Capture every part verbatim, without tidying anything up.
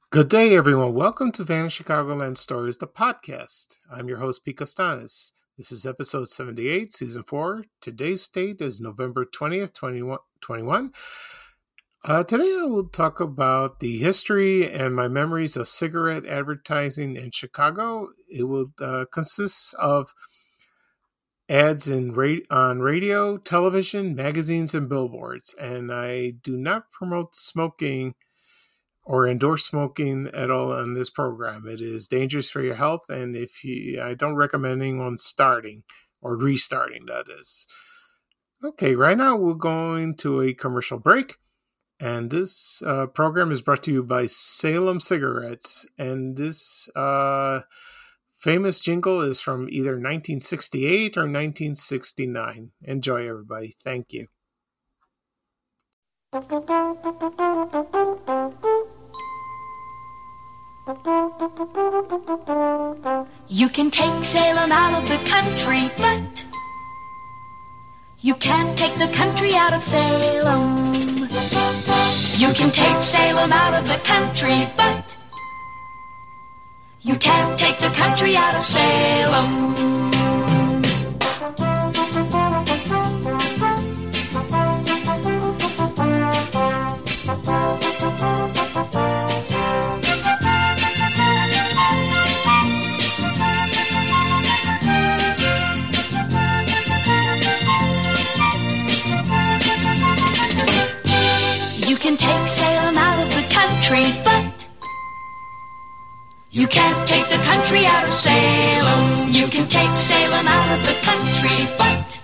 Good day, everyone. Welcome to Vanished Chicagoland Stories, the podcast. I'm your host, Pete Costanis. This is episode seventy-eight, season four. Today's date is November twentieth, twenty twenty-one. Uh, today I will talk about the history and my memories of cigarette advertising in Chicago. It will uh, consist of ads in ra- on radio, television, magazines, and billboards. And I do not promote smoking or endorse smoking at all on this program. It is dangerous for your health, and if you, I don't recommend anyone starting or restarting, that is. Okay, right now we're going to a commercial break, and this uh, program is brought to you by Salem Cigarettes, and this uh, famous jingle is from either nineteen sixty-eight or nineteen sixty-nine. Enjoy, everybody. Thank you. You can take Salem out of the country, but you can't take the country out of Salem. You can take Salem out of the country, but you can't take the country out of Salem. You can take Salem out of the country, but you can't take the country out of Salem. You can take Salem out of the country, but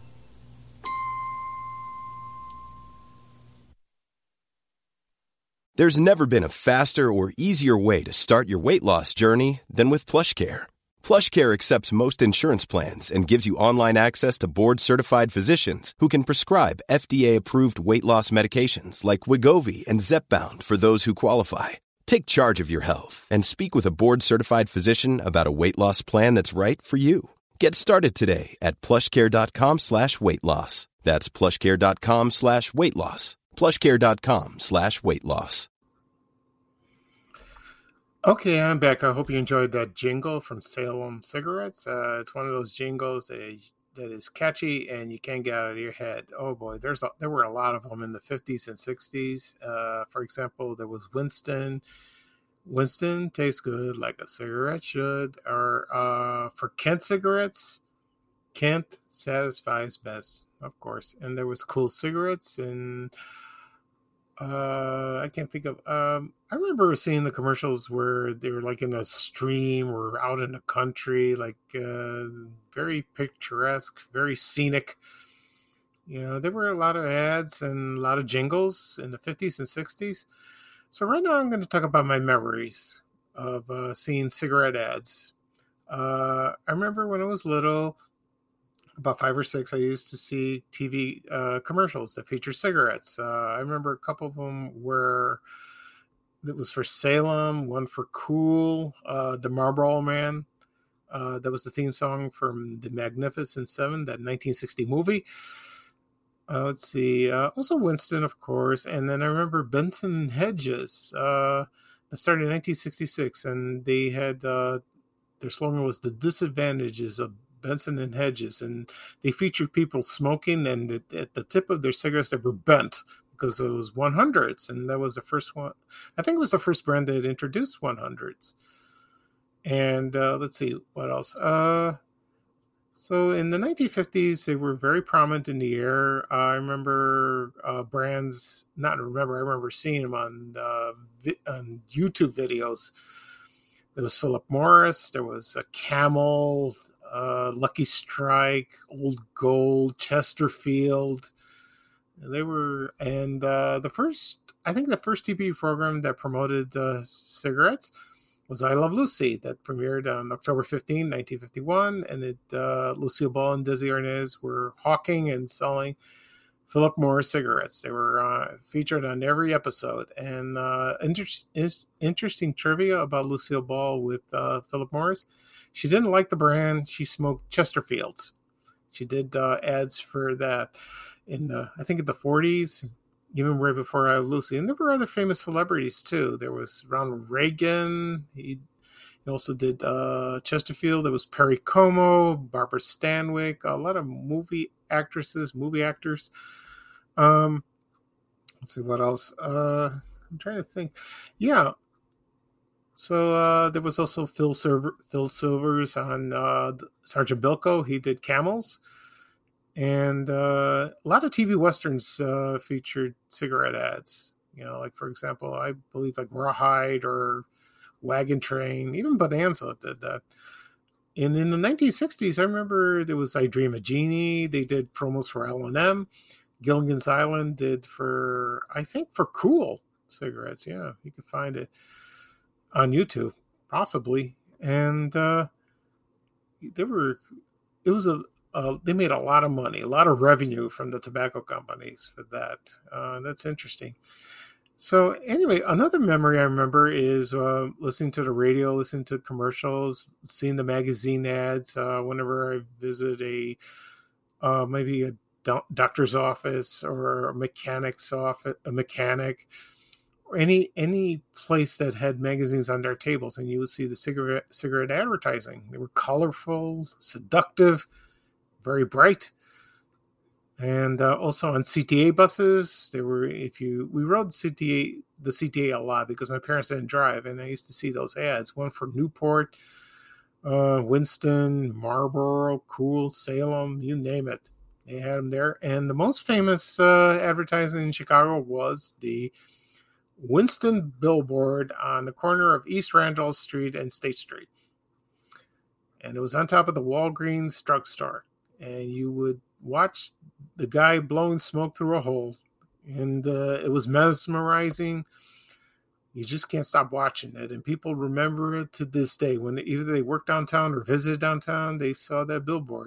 There's never been a faster or easier way to start your weight loss journey than with PlushCare. PlushCare accepts most insurance plans and gives you online access to board-certified physicians who can prescribe F D A-approved weight loss medications like Wegovy and Zepbound for those who qualify. Take charge of your health and speak with a board-certified physician about a weight loss plan that's right for you. Get started today at plushcare.com slash weight loss. That's plushcare.com slash weight loss. plushcare.com slash weight loss. Okay, I'm back. I hope you enjoyed that jingle from Salem Cigarettes. Uh, it's one of those jingles that, that is catchy and you can't get out of your head. Oh boy, there's a, there were a lot of them in the fifties and sixties. Uh, for example, there was Winston. Winston tastes good like a cigarette should. Or uh, for Kent cigarettes, Kent satisfies best, of course. And there was Cool Cigarettes and uh I can't think of um I remember seeing the commercials where they were like in a stream or out in the country, like uh very picturesque, very scenic. You know, there were a lot of ads and a lot of jingles in the fifties and sixties. So right now I'm going to talk about my memories of uh seeing cigarette ads. uh I remember when I was little, about five or six, I used to see T V uh, commercials that featured cigarettes. Uh, I remember a couple of them where it was for Salem, one for Cool, uh, the Marlboro Man. Uh, that was the theme song from The Magnificent Seven, that nineteen sixty movie. Uh, let's see. Uh, also Winston, of course. And then I remember Benson and Hedges. Uh, that started in nineteen sixty-six, and they had uh, their slogan was "The Disadvantages of Benson and Hedges," and they featured people smoking, and at the tip of their cigarettes they were bent because it was one hundreds, and that was the first one. I think it was the first brand that introduced one hundreds. And uh, let's see what else. Uh, so in the nineteen fifties, they were very prominent in the air. Uh, I remember uh, brands, not remember, I remember seeing them on uh, vi- on YouTube videos. There was Philip Morris. There was a Camel. Uh, Lucky Strike, Old Gold, Chesterfield. They were, and uh, the first, I think the first T V program that promoted uh, cigarettes was I Love Lucy, that premiered on October fifteenth, nineteen fifty-one, and it uh, Lucille Ball and Desi Arnaz were hawking and selling Philip Morris cigarettes. They were uh, featured on every episode. And uh, inter- is interesting trivia about Lucille Ball with uh, Philip Morris. She didn't like the brand. She smoked Chesterfields. She did uh, ads for that in the, I think in the forties. even right before I Love Lucy. And there were other famous celebrities too. There was Ronald Reagan. He, he also did uh, Chesterfield. There was Perry Como, Barbara Stanwyck, a lot of movie actresses, movie actors. Um, let's see what else. Uh, I'm trying to think. Yeah. So uh, there was also Phil Silver, Phil Silvers on uh, Sergeant Bilko. He did Camels. And uh, a lot of T V westerns uh, featured cigarette ads. You know, like, for example, I believe like Rawhide or Wagon Train, even Bonanza did that. And in the nineteen sixties, I remember there was I Dream of Jeannie. They did promos for L and M. Gilligan's Island did for, I think, for Cool cigarettes. Yeah, you can find it on YouTube, possibly. And uh, they were, it was a, Uh, they made a lot of money, a lot of revenue from the tobacco companies for that. Uh, that's interesting. So anyway, another memory I remember is uh, listening to the radio, listening to commercials, seeing the magazine ads. Uh, whenever I visit a uh, maybe a do- doctor's office or a mechanic's office, a mechanic, or any any place that had magazines on their tables, and you would see the cigarette cigarette advertising. They were colorful, seductive, very bright. And uh, also on C T A buses, there were, if you, we rode C T A, the C T A a lot because my parents didn't drive, and I used to see those ads, one for Newport, uh, Winston, Marlboro, Cool, Salem, you name it. They had them there. And the most famous uh, advertising in Chicago was the Winston billboard on the corner of East Randolph Street and State Street. And it was on top of the Walgreens drugstore. And you would watch the guy blowing smoke through a hole. And uh, it was mesmerizing. You just can't stop watching it. And people remember it to this day. When they, either they worked downtown or visited downtown, they saw that billboard.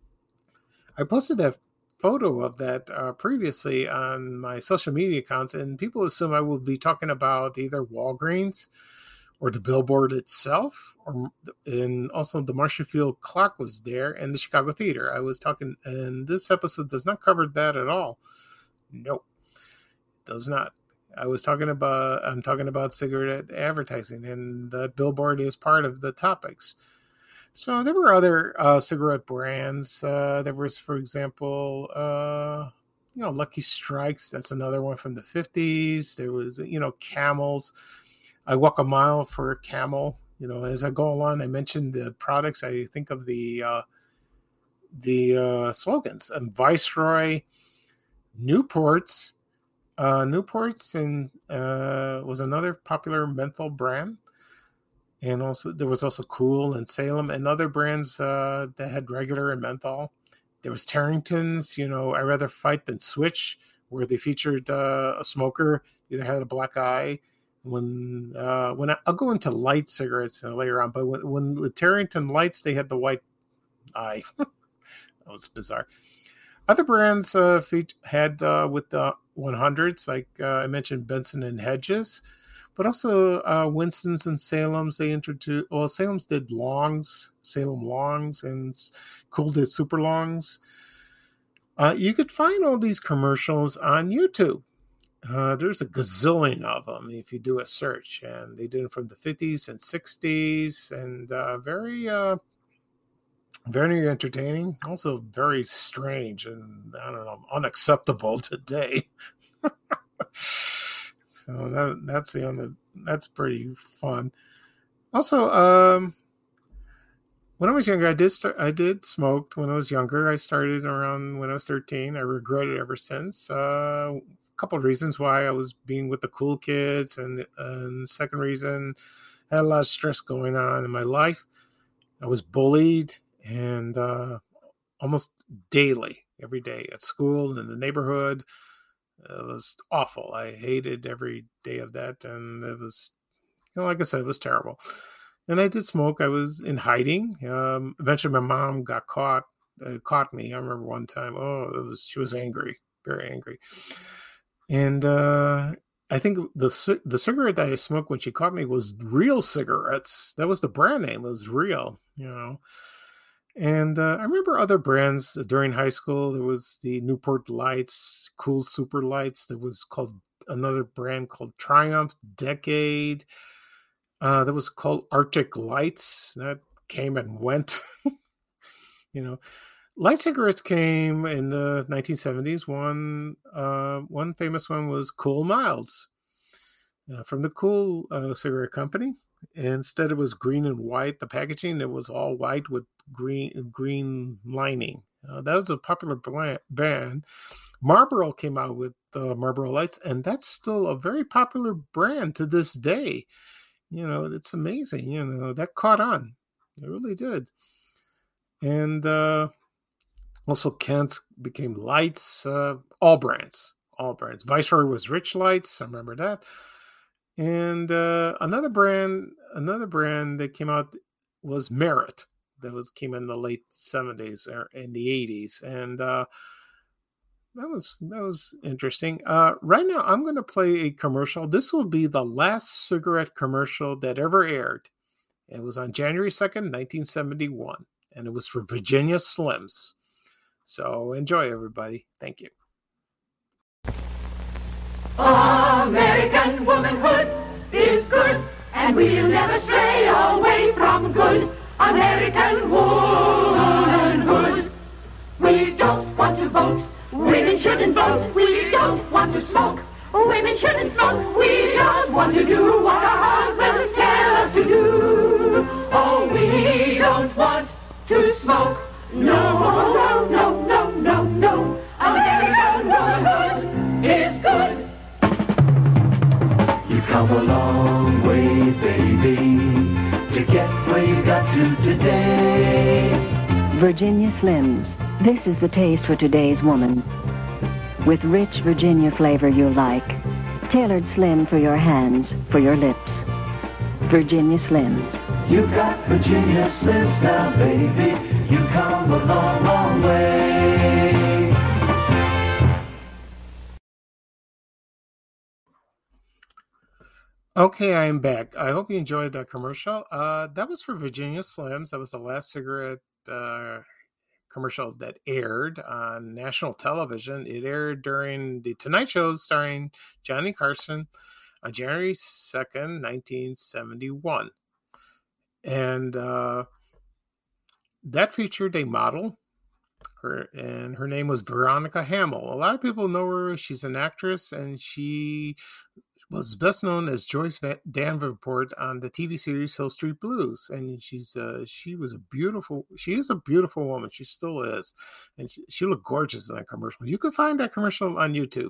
I posted that photo of that uh, previously on my social media accounts, and people assume I will be talking about either Walgreens or the billboard itself, or and also the Marshfield clock was there, and the Chicago Theater. I was talking, and this episode does not cover that at all. Nope, does not. I was talking about, I'm talking about cigarette advertising, and the billboard is part of the topics. So there were other uh, cigarette brands. Uh, there was, for example, uh, you know, Lucky Strikes. That's another one from the fifties. There was, you know, Camels. I walk a mile for a Camel. You know, as I go along, I mentioned the products. I think of the uh, the uh, slogans. And Viceroy, Newports, uh, Newports, and uh, was another popular menthol brand. And also, there was also Cool and Salem and other brands uh, that had regular and menthol. There was Tarrington's, you know, I'd Rather Fight Than Switch, where they featured uh, a smoker, either had a black eye. When uh, when I, I'll go into light cigarettes uh, later on, but when, when the Tarrington Lights, they had the white eye. That was bizarre. Other brands uh, feat- had uh, with the one hundreds, like uh, I mentioned, Benson and Hedges, but also uh, Winston's and Salem's. They introduced, well, Salem's did longs, Salem longs, and Cool did super longs. Uh, you could find all these commercials on YouTube. Uh, there's a gazillion of them if you do a search, and they did them from the fifties and sixties, and uh, very, uh, very entertaining. Also very strange and, I don't know, unacceptable today. So that that's the other, that's pretty fun. Also, um, when I was younger, I did start, I did smoke when I was younger. I started around when I was thirteen. I regret it ever since. Uh, a couple of reasons why. I was being with the cool kids, and and second reason, I had a lot of stress going on in my life. I was bullied, and uh, almost daily, every day at school, in the neighborhood. It was awful. I hated every day of that, and it was, you know, like I said, it was terrible. And I did smoke. I was in hiding. Um, eventually, my mom got caught, uh, caught me. I remember one time. Oh, it was she was angry, very angry. And uh, I think the the cigarette that I smoked when she caught me was Real cigarettes. That was the brand name. It was Real, you know. And uh, I remember other brands during high school. There was the Newport Lights, Cool Super Lights. There was called another brand called Triumph, Decade. Uh, that was called Arctic Lights. That came and went. You know, light cigarettes came in the nineteen seventies. One uh, one famous one was Cool Milds uh, from the Cool uh, cigarette company. Instead, it was green and white. The packaging, it was all white with green green lining. Uh, that was a popular band. Marlboro came out with uh, Marlboro Lights, and that's still a very popular brand to this day. You know, it's amazing. You know, that caught on. It really did. And uh, also Kent's became Lights, uh, all brands, all brands. Viceroy was Rich Lights. I remember that. And uh, another brand, another brand that came out was Merit. That was came in the late seventies or in the eighties, and uh, that was that was interesting. Uh, right now, I'm going to play a commercial. This will be the last cigarette commercial that ever aired. It was on January second, nineteen seventy-one, and it was for Virginia Slims. So enjoy, everybody. Thank you. American womanhood is good, and we'll never stray away from good American womanhood. We don't want to vote, women shouldn't vote. We don't want to smoke, women shouldn't smoke. We don't want to do what our husbands tell us to do. Oh, we don't want to smoke. No, no, no, no, no, no. American womanhood is good. You've come a long way, baby, to get where you got to today. Virginia Slims. This is the taste for today's woman. With rich Virginia flavor you like. Tailored slim for your hands, for your lips. Virginia Slims. You've got Virginia Slims now, baby. You've come a long, long way. Okay, I'm back. I hope you enjoyed that commercial. Uh, that was for Virginia Slims. That was the last cigarette uh, commercial that aired on national television. It aired during the Tonight Show starring Johnny Carson on January second, nineteen seventy-one. And uh, that featured a model, her, and her name was Veronica Hamill. A lot of people know her. She's an actress, and she was best known as Joyce Davenport on the T V series Hill Street Blues, and she's uh, she was a beautiful. She is a beautiful woman. She still is, and she, she looked gorgeous in that commercial. You can find that commercial on YouTube.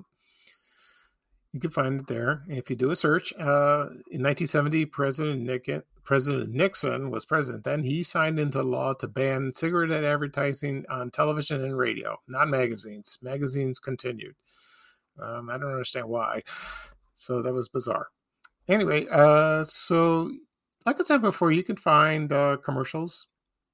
You can find it there if you do a search. Uh, in nineteen seventy, President Nixon, President Nixon was president. Then he signed into law to ban cigarette advertising on television and radio, not magazines. Magazines continued. Um, I don't understand why. So that was bizarre. Anyway, uh, so like I said before, you can find uh, commercials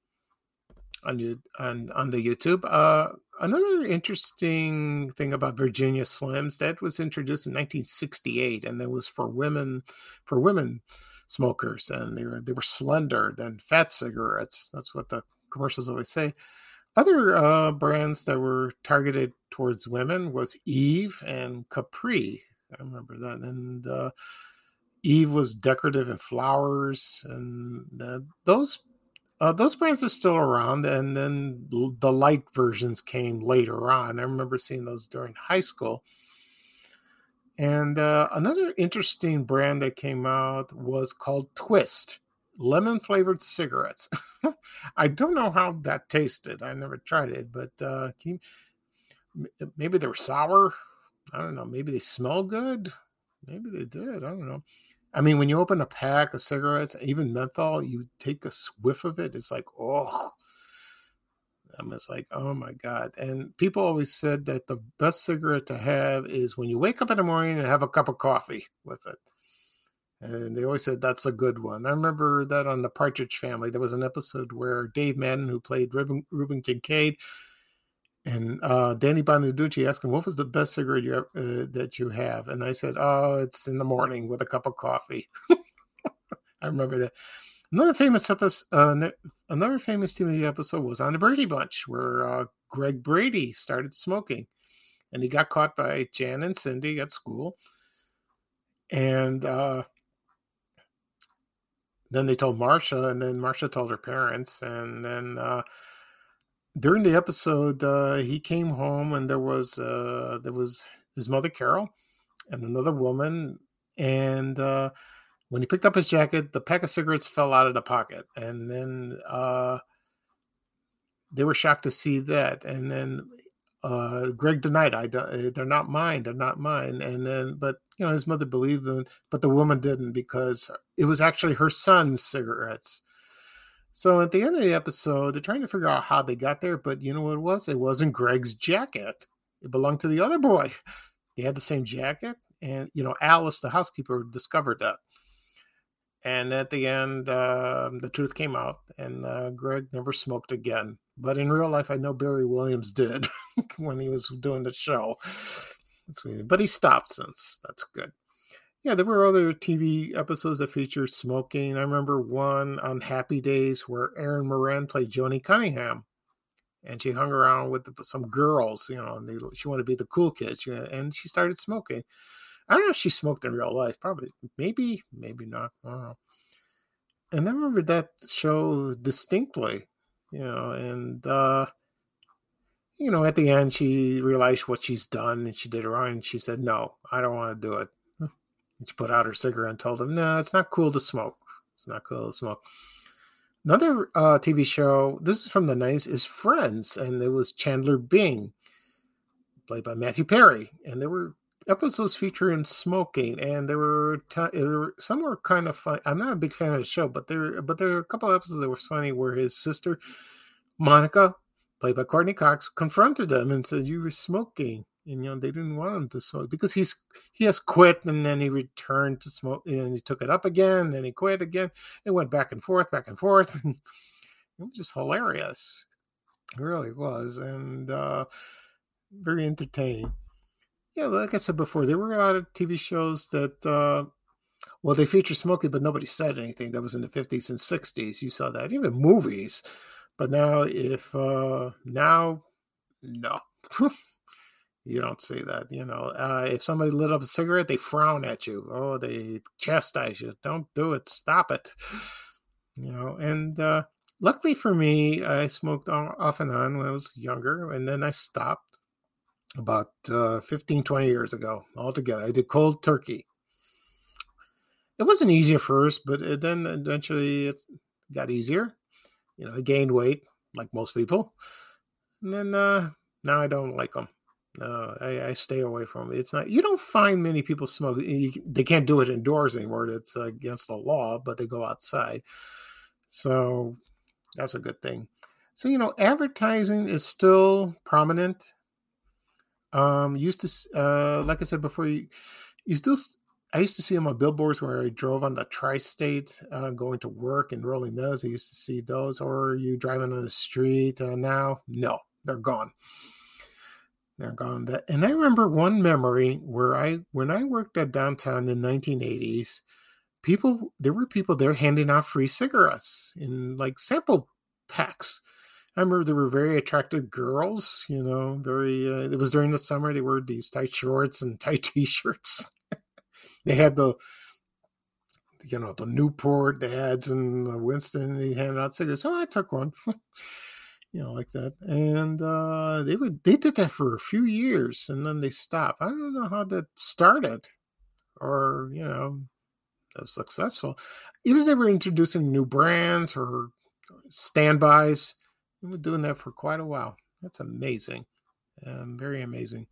on you on on the YouTube. Uh, another interesting thing about Virginia Slims, that was introduced in nineteen sixty-eight, and it was for women for women smokers, and they were they were slender than fat cigarettes. That's what the commercials always say. Other uh, brands that were targeted towards women was Eve and Capri. I remember that. And uh, Eve was decorative and flowers, and uh, those uh, those brands are still around. And then the light versions came later on. I remember seeing those during high school. And uh, another interesting brand that came out was called Twist, lemon flavored cigarettes. I don't know how that tasted. I never tried it, but uh, you, maybe they were sour. I don't know. Maybe they smell good. Maybe they did. I don't know. I mean, when you open a pack of cigarettes, even menthol, you take a whiff of it. It's like, oh, I'm just like, oh my God. And people always said that the best cigarette to have is when you wake up in the morning and have a cup of coffee with it. And they always said that's a good one. I remember that on the Partridge Family. There was an episode where Dave Madden, who played Reuben, Reuben Kincaid, and uh, Danny Bonaducci asked him, what was the best cigarette you have, uh, that you have? And I said, oh, it's in the morning with a cup of coffee. I remember that. Another famous episode, uh, another famous T V episode was on the Brady Bunch, where uh, Greg Brady started smoking, and he got caught by Jan and Cindy at school, and uh, then they told Marcia, and then Marcia told her parents, and then uh, during the episode, uh, he came home, and there was uh, there was his mother Carol, and another woman, and uh, when he picked up his jacket, the pack of cigarettes fell out of the pocket, and then uh, they were shocked to see that. And then uh, Greg denied, "I don't, they're not mine, they're not mine." And then, but you know, his mother believed them, but the woman didn't because it was actually her son's cigarettes. So at the end of the episode, they're trying to figure out how they got there, but you know what it was? It wasn't Greg's jacket. It belonged to the other boy. They had the same jacket, and you know, Alice, the housekeeper, discovered that. And at the end, uh, the truth came out, and uh, Greg never smoked again. But in real life, I know Barry Williams did when he was doing the show. But he stopped since. That's good. Yeah, there were other T V episodes that featured smoking. I remember one on Happy Days where Erin Moran played Joni Cunningham. And she hung around with some girls, you know, and they, she wanted to be the cool kids, you know, and she started smoking. I don't know if she smoked in real life. Probably. Maybe. Maybe not. I don't know. And I remember that show distinctly, you know, and, uh, you know, at the end, she realized what she's done, and she did it wrong, and she said, no, I don't want to do it. And she put out her cigarette and told him, no, it's not cool to smoke. It's not cool to smoke. Another uh, T V show, this is from the nineties, is Friends, and it was Chandler Bing, played by Matthew Perry, and there were episodes featuring smoking, and there were, t- there were some were kind of fun. I'm not a big fan of the show, but there, but there were a couple of episodes that were funny where his sister Monica, played by Courtney Cox, confronted him and said, "You were smoking," and you know they didn't want him to smoke because he's he has quit, and then he returned to smoke, and he took it up again, and then he quit again. It went back and forth, back and forth. It was just hilarious. It really was, and uh, very entertaining. Yeah, like I said before, there were a lot of T V shows that, uh, well, they featured smoking, but nobody said anything. That was in the fifties and sixties. You saw that, even movies. But now, if, uh, now, no. You don't see that, you know. Uh, if somebody lit up a cigarette, they frown at you. Oh, they chastise you. Don't do it. Stop it. You know, and uh, luckily for me, I smoked off and on when I was younger, and then I stopped. About uh, fifteen, twenty years ago altogether. I did cold turkey. It wasn't easy at first, but it then eventually it got easier. You know, I gained weight, like most people. And then uh, now I don't like them. No, I, I stay away from it. It's not, you don't find many people smoke. You, they can't do it indoors anymore. It's uh, against the law, but they go outside. So that's a good thing. So, you know, advertising is still prominent. Um, used to, uh, like I said before, you, you still, I used to see them on billboards where I drove on the tri-state, uh, going to work in Rolling Meadows. I used to see those, or you driving on the street. Uh, now, no, they're gone. They're gone. That, and I remember one memory where I, when I worked at downtown in the nineteen eighties, people, there were people there handing out free cigarettes in like sample packs. I remember there were very attractive girls, you know, very, uh, it was during the summer. They wore these tight shorts and tight t-shirts. They had the, you know, the Newport, the ads, and the Winston, they handed out cigarettes. So I took one, you know, like that. And uh, they would, they did that for a few years, and then they stopped. I don't know how that started, or, you know, that was successful. Either they were introducing new brands or standbys. We've been doing that for quite a while. That's amazing. Um, very amazing.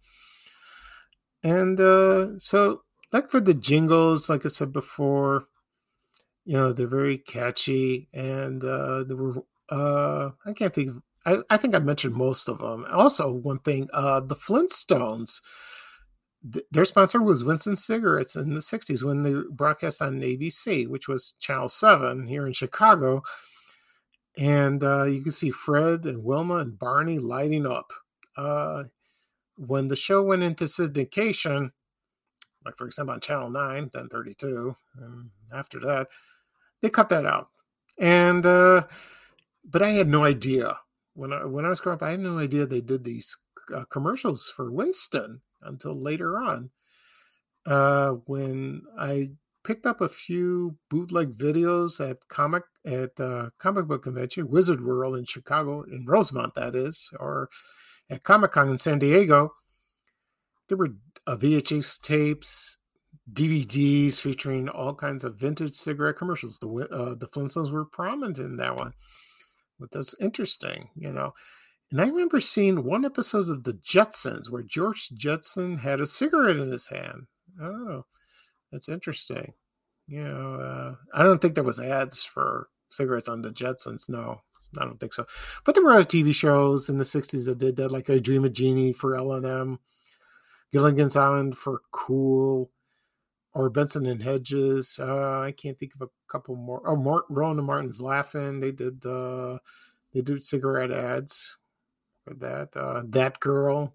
And uh, so, like for the jingles, like I said before, you know, they're very catchy. And uh, there were, uh, I can't think of, I, I think I mentioned most of them. Also, one thing, uh, the Flintstones, th- their sponsor was Winston Cigarettes in the sixties when they broadcast on A B C, which was Channel seven here in Chicago. And uh, you can see Fred and Wilma and Barney lighting up. Uh, when the show went into syndication, like for example on Channel nine, then thirty-two, and after that, they cut that out. And, uh, but I had no idea. When I, when I was growing up, I had no idea they did these uh, commercials for Winston until later on. Uh, when I picked up a few bootleg videos at comic at uh, comic book convention, Wizard World in Chicago, in Rosemont, that is, or at Comic-Con in San Diego, there were uh, V H S tapes, D V Ds featuring all kinds of vintage cigarette commercials. The uh, the Flintstones were prominent in that one. But that's interesting, you know. And I remember seeing one episode of the Jetsons where George Jetson had a cigarette in his hand. Oh, that's interesting. You know, uh, I don't think there was ads for cigarettes on the Jetsons. No, I don't think so. But there were other T V shows in the sixties that did that, like I Dream of Jeannie for L and M, Gilligan's Island for Cool, or Benson and Hedges. Uh, I can't think of a couple more. Oh, Mort, Rowan and Martin's Laughing. They did uh, they did cigarette ads for that. Uh, that Girl.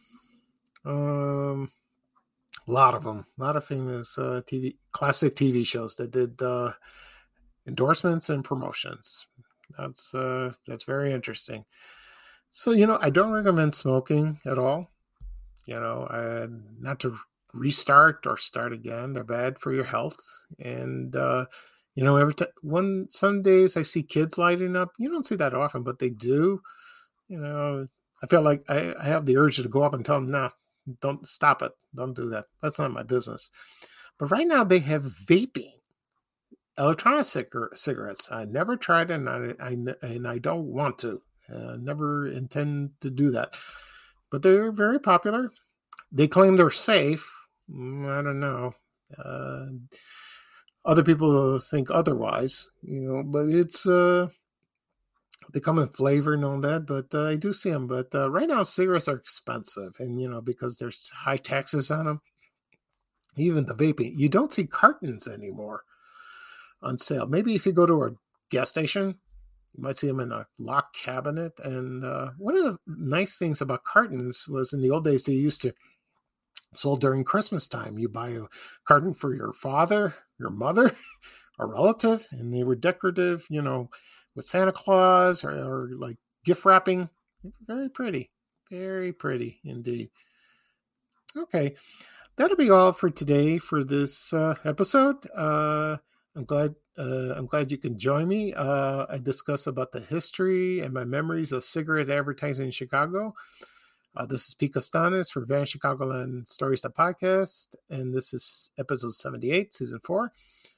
Um. A lot of them, a lot of famous uh, T V, classic T V shows that did uh, endorsements and promotions. That's uh, that's very interesting. So, you know, I don't recommend smoking at all. You know, uh, not to restart or start again. They're bad for your health. And, uh, you know, every time, one, some days I see kids lighting up. You don't see that often, but they do. You know, I feel like I, I have the urge to go up and tell them, nah, don't stop it. Don't do that. That's not my business. But right now they have vaping, electronic cigar- cigarettes. I never tried it, and I, I, and I don't want to. Uh, never intend to do that. But they're very popular. They claim they're safe. I don't know. Uh, other people think otherwise, you know, but it's, uh, they come in flavor and all that, but uh, I do see them. But uh, right now, cigarettes are expensive, and you know, because there's high taxes on them. Even the vaping, you don't see cartons anymore on sale. Maybe if you go to a gas station, you might see them in a locked cabinet. And uh, one of the nice things about cartons was in the old days they used to sold during Christmas time. You buy a carton for your father, your mother, a relative, and they were decorative, you know, with Santa Claus or, or like gift wrapping. Very pretty. Very pretty indeed. Okay. That'll be all for today for this uh, episode. Uh, I'm glad uh, I'm glad you can join me. Uh, I discuss about the history and my memories of cigarette advertising in Chicago. Uh, this is Pete Costanis for Van Chicagoland Stories, the podcast, and this is episode seventy-eight, season four.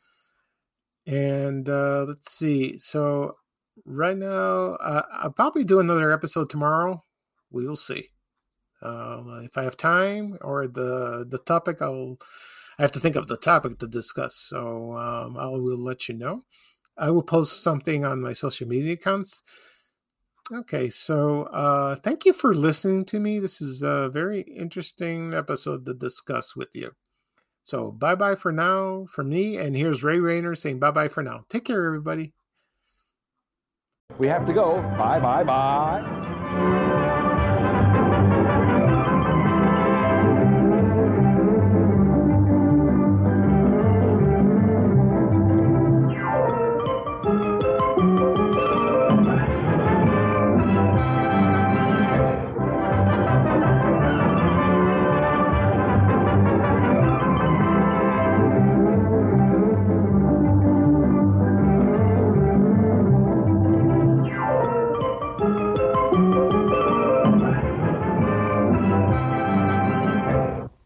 And uh, let's see. So right now, uh, I'll probably do another episode tomorrow. We will see. Uh, if I have time or the the topic, I'll I have to think of the topic to discuss. So um, I will let you know. I will post something on my social media accounts. Okay, so uh, thank you for listening to me. This is a very interesting episode to discuss with you. So bye-bye for now from me, and here's Ray Rayner saying bye-bye for now. Take care, everybody. We have to go. Bye, bye, bye.